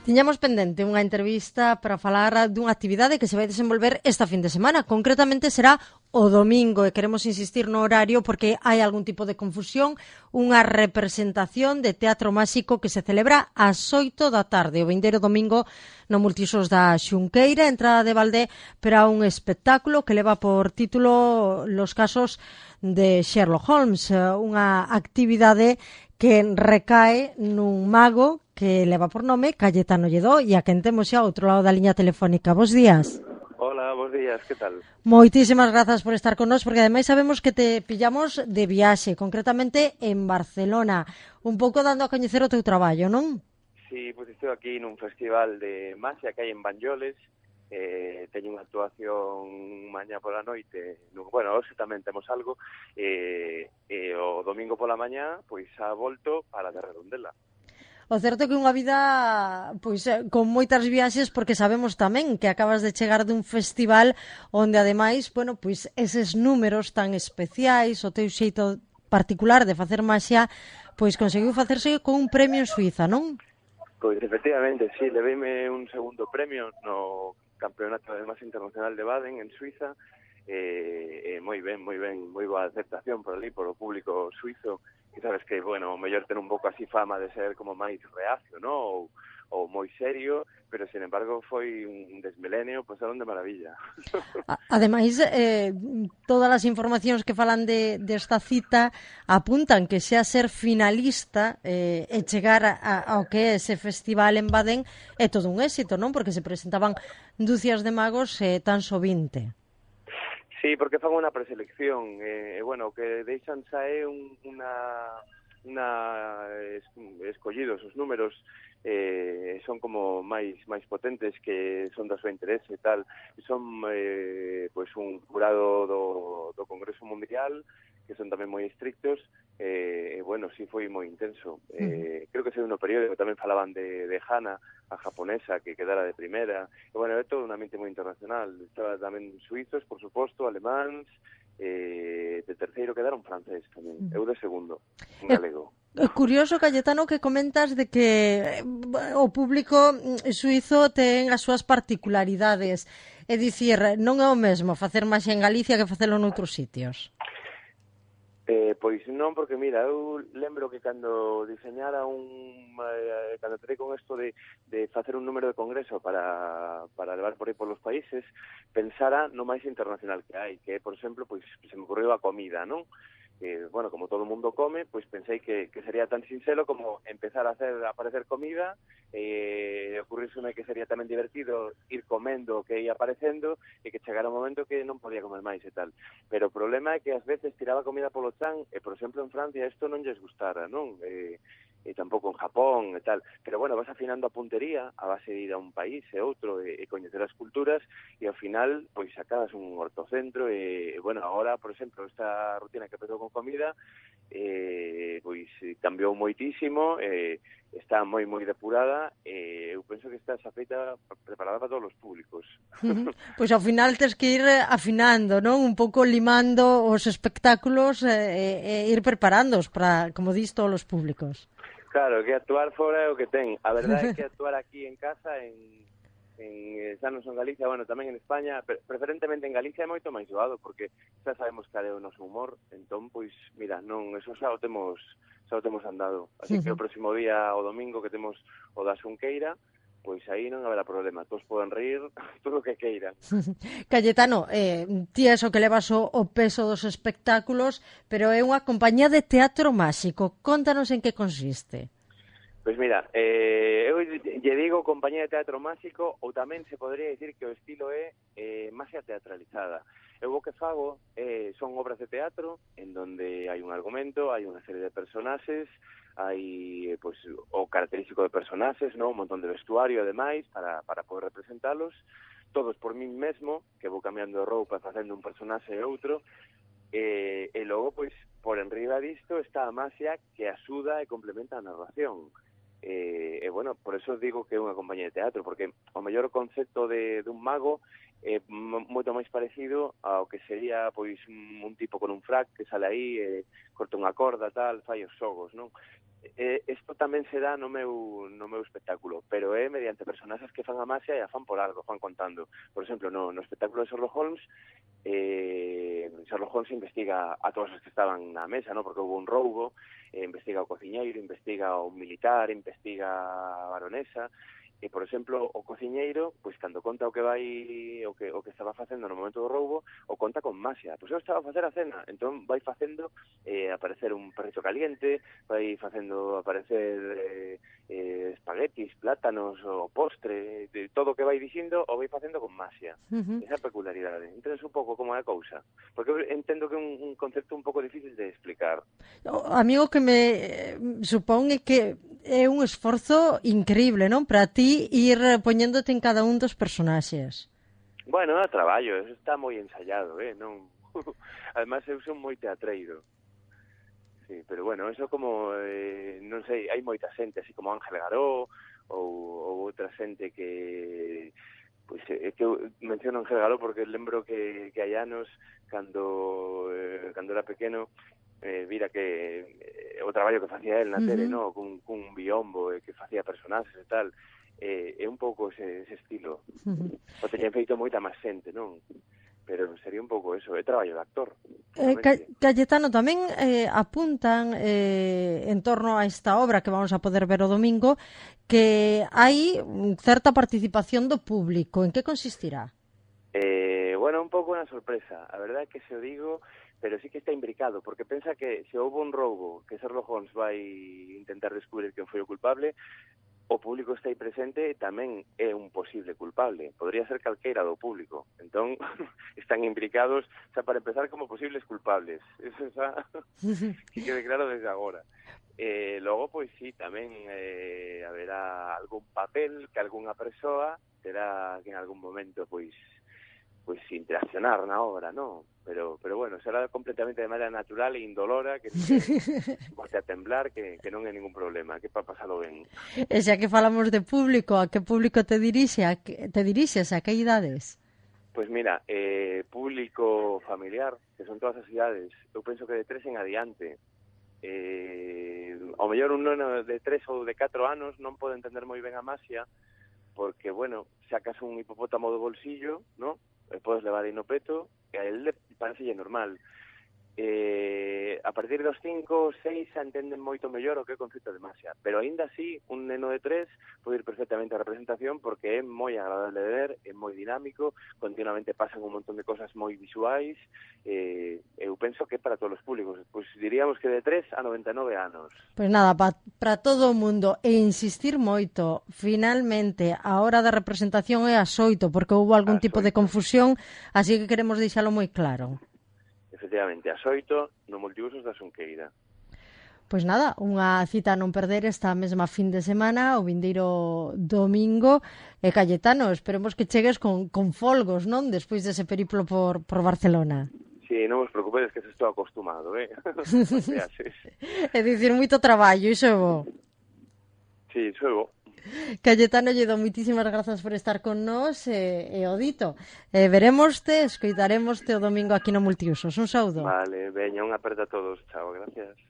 Tiñamos pendente unha entrevista para falar dunha actividade que se vai desenvolver esta fin de semana. Concretamente será o domingo e queremos insistir no horario porque hai algún tipo de confusión. Unha representación de teatro máxico que se celebra ás 8 da tarde, o vindeiro domingo no Multiusos da Xunqueira, entrada de balde para un espectáculo que leva por título Los casos de Sherlock Holmes, unha actividade que recae nun mago que leva por nome Cayetano Lledó e a quen temos xa ao outro lado da liña telefónica. Bos días. Hola, bos días, que tal? Moitísimas grazas por estar con nós, porque ademais sabemos que te pillamos de viaxe, concretamente en Barcelona, un pouco dando a coñecer o teu traballo, non? Sí, pois estou aquí nun festival de Maxia que hai en Banyoles. Teño unha actuación mañá pola noite, hoxe tamén temos algo, o domingo pola mañá, pois ha volto para de Redondela. O certo é que unha vida pois con moitas viaxes, porque sabemos tamén que acabas de chegar dun festival onde ademais, pois eses números tan especiais, o teu xeito particular de facer maxia, pois conseguiu facerse con un premio en Suiza, non? Pois efectivamente, sí, leveime un segundo premio no Campeonato de Maxia Internacional de Baden en Suiza. Moi ben, moi boa aceptación por ali, por o público suizo, que sabes que, o mellor ten un pouco así fama de ser como máis reacio, non? Ou moi serio, pero, sin embargo, foi un desmelenio, pasaron de maravilla. Ademais, todas as informacións que falan desta cita apuntan que xa ser finalista e chegar ao que é ese festival en Baden é todo un éxito, non? Porque se presentaban dúcias de magos e tan só 20. Sí, porque fan unha preselección, que deixan sae escollidos os números, son como máis potentes, que son da súa interese e tal, e son un jurado do Congreso Mundial, que son tamén moi estrictos, sí, foi moi intenso. Creo que foi no período que tamén falaban de Hana, a japonesa, que quedara de primeira. É todo un ambiente moi internacional. Estaba tamén suizos, por suposto, alemáns, de terceiro quedaron francés tamén. Eu de segundo, un galego. É curioso, Cayetano, que comentas de que o público suizo ten as súas particularidades. É dicir, non é o mesmo facer maxia en Galicia que facelo noutros sitios. Pois non, porque mira, eu lembro que cando diseñara cando terei con isto de facer un número de congreso para levar por aí polos países, pensara no máis internacional que hai, que é, por exemplo, pois se me ocurriu a comida, non? Como todo o mundo come, pois pensei que sería tan sinxelo como empezar a aparecer comida, ocurríseme que sería tamén divertido ir comendo o que ia aparecendo e que chegara un momento que non podía comer máis e tal. Pero o problema é que ás veces tiraba comida polo chan e, por exemplo, en Francia isto non lles gustara, non? E tampouco en Japón e tal, pero vas afinando a puntería a base de ir a un país e outro e coñecer as culturas e ao final pois sacabas un ortocentro e agora, por exemplo, esta rutina que empezou con comida pois cambiou moitísimo, está moi depurada e eu penso que está xa feita preparada para todos os públicos. Pois ao final tes que ir afinando, non? Un pouco limando os espectáculos e ir preparándoos para, como dis, todos os públicos. Claro, que actuar fora é o que ten. A verdade é que actuar aquí en casa, en xa non son Galicia, tamén en España, preferentemente en Galicia é moito máis doado, porque xa sabemos cal é o noso humor, entón, pois, mira, non, eso xa o temos andado. Así que o próximo día, o domingo, que temos o da Xunqueira, pois aí non haberá problema, todos poden rir todo o que queiran. Cayetano, ti é o que levas o peso dos espectáculos, pero é unha compañía de teatro máxico. Contanos en que consiste. Pois mira, eu lle digo compañía de teatro máxico, ou tamén se podría dicir que o estilo é maxia teatralizada. Eu o que fago son obras de teatro en donde hai un argumento, hai unha serie de personaxes, hai o característico de personaxes, non? Un montón de vestuario, ademais, para poder representalos, todos por min mesmo, que vou cambiando de roupa facendo un personaxe e outro, e logo, por enriba disto está a maxia que axuda e complementa a narración. Por eso digo que é unha compañía de teatro, porque o mellor concepto dun mago é moito máis parecido ao que sería un tipo con un frac que sale aí, corta unha corda, tal, fai os xogos, non? isto tamén se dá no meu espectáculo, pero é mediante personaxes que fan a maxia e a fan por algo, fan contando. Por exemplo, no espectáculo de Sherlock Holmes, Sherlock Holmes investiga a todos os que estaban na mesa, ¿no? Porque houve un roubo, investiga o cociñeiro, investiga o militar, investiga a baronesa. E, por exemplo, o cociñeiro, pois, cando conta o que estaba facendo no momento do roubo, o conta con maxia. Pois eu estaba a facer a cena, entón vai facendo aparecer un perrito caliente, vai facendo aparecer espaguetis, plátanos, o postre, de todo o que vai dicindo, o vai facendo con maxia. Esa peculiaridade. Entendes un pouco como é a cousa? Porque eu entendo que é un concepto un pouco difícil de explicar. A mí o que me supón é que é un esforzo increíble, non? Para ti ir poñéndote en cada un dos personaxes. Bueno, é traballo, eso está moi ensayado, non? Además, eu son moi teatreiro. Sí, pero bueno, eso como, non sei, hai moita xente, así como Ángel Garó, ou outra xente que... Pois é que eu menciono Ángel Garó porque lembro que hai anos, cando era pequeno, vira que o traballo que facía el na tele, no? Cun biombo, que facía personaxes e tal, é un pouco ese estilo. O teñen feito moita máis xente, non? Pero sería un pouco eso, é traballo de actor. Cayetano, tamén apuntan en torno a esta obra que vamos a poder ver o domingo, que hai certa participación do público. En que consistirá? Bueno, un pouco unha sorpresa. A verdade é que se o digo, pero sí que está imbricado, porque pensa que se houve un roubo que Sherlock Holmes vai intentar descubrir quen foi o culpable, o público está aí presente e tamén é un posible culpable. Podría ser calqueira do público. Entón, están imbricados, xa para empezar, como posibles culpables. Eso xa que quede claro desde agora. Logo, pois sí, tamén haberá algún papel que algunha persoa terá que en algún momento, pois interaccionar na obra, non? Pero bueno, será completamente de maneira natural e indolora, que bote a temblar, que non é ningún problema, que para pasalo ben. E xa que falamos de público, a que público te diriges, a que idades? Pois mira, público familiar, que son todas as idades, eu penso que de 3 en adiante. Ao mellor un neno de 3 ou de 4 anos non pode entender moi ben a maxia, porque, bueno, sacas un hipopótamo do bolsillo, non? E podes levar aí no peto, e a él parecelle normal. A partir dos 5 ou 6 se entenden moito mellor o que é o concepto de maxia, pero aínda así, un neno de 3 pode ir perfectamente a representación porque é moi agradable de ver, é moi dinámico, continuamente pasan un montón de cosas moi visuais, eu penso que é para todos os públicos, pois diríamos que de 3 a 99 anos. Pois nada, para todo o mundo, e insistir moito, finalmente, a hora da representación é as 8, porque houve algún tipo de confusión, así que queremos deixalo moi claro. Efectivamente, ás 8 no Multiusos da Xunqueira. Pois nada, unha cita a non perder esta mesma fin de semana, o vindeiro domingo. E Cayetano, esperemos que chegues con folgos, non? Despois dese periplo por Barcelona. Sí, non vos preocupedes que se estou acostumado, É dicir, moito traballo, iso é bo. Sí, iso é bo. Cayetano Lledo, moitísimas grazas por estar con nós e o dito. Verémoste, escoitarémoste o domingo aquí no Multiusos. Un saúdo. Vale, veña, unha aperta a todos. Chao, gracias.